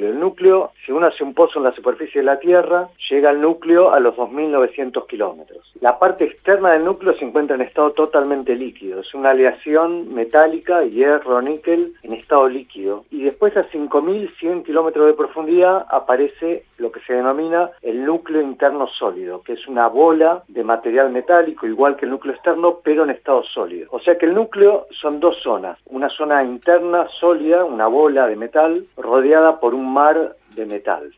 núcleo. El núcleo, si uno hace un pozo en la superficie de la Tierra, llega al núcleo a los 2.900 kilómetros. La parte externa del núcleo se encuentra en estado totalmente líquido. Es una aleación metálica, hierro, níquel, en estado líquido. Y después a 5.100 kilómetros de profundidad aparece lo que se denomina el núcleo interno sólido, que es una bola de material metálico, igual que el núcleo externo, pero en estado sólido. O sea que el núcleo son dos zonas. Una zona interna sólida, una bola de metal, rodeada por un mar de metal.